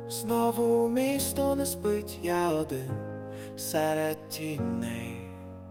Знову місто не спить, я один серед тіней.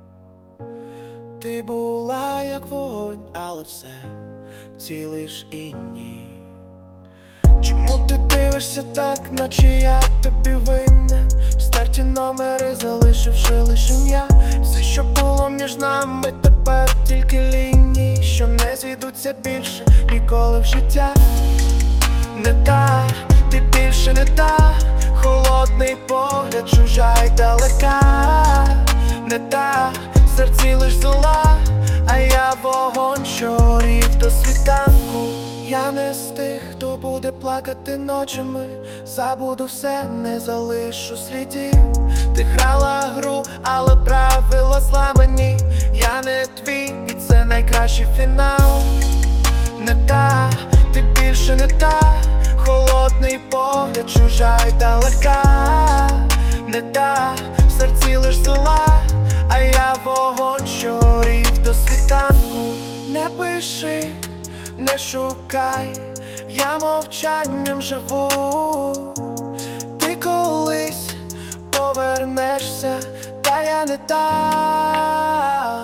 Ти була як вогонь, але все цілиш і ні. Чому ти дивишся так, наче я тобі винен? Стерті номери, залишивши лише ім'я. Все, що було між нами, тепер тільки лінії, що не зійдуться більше ніколи в життя. Не та, ти більше не та, холодний погляд, чужа й далека. Не та, в серці лиш зола, а я вогонь, що горів до світанку. Я не з тих, хто буде плакати ночами, забуду все, не залишу слідів. Ти грала гру, але правила зламані. Я не твій, і це найкращий фінал. Не та, ти більше не та, холодний погляд, чужа й далека. Не та, в серці лиш зола, а я вогонь, що горів до світанку. Не пиши, не шукай, я мовчанням живу. Ти колись повернешся, та я не та.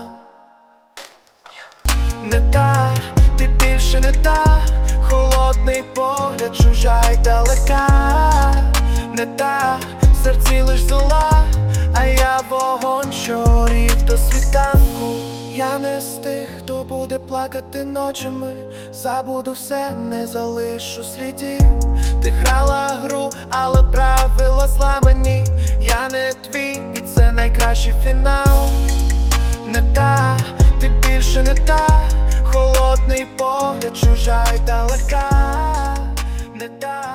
Не та, ти більше не та, холодний погляд, чужа й далека. Не та, в серці лиш зола, а я вогонь, що горів до світанку. Я не з тих, хто буде плакати ночами, забуду все, не залишу слідів. Ти грала гру, але правила зламані. Я не твій, і це найкращий фінал. Не та, ти більше не та, холодний погляд, чужа й далека. Не та.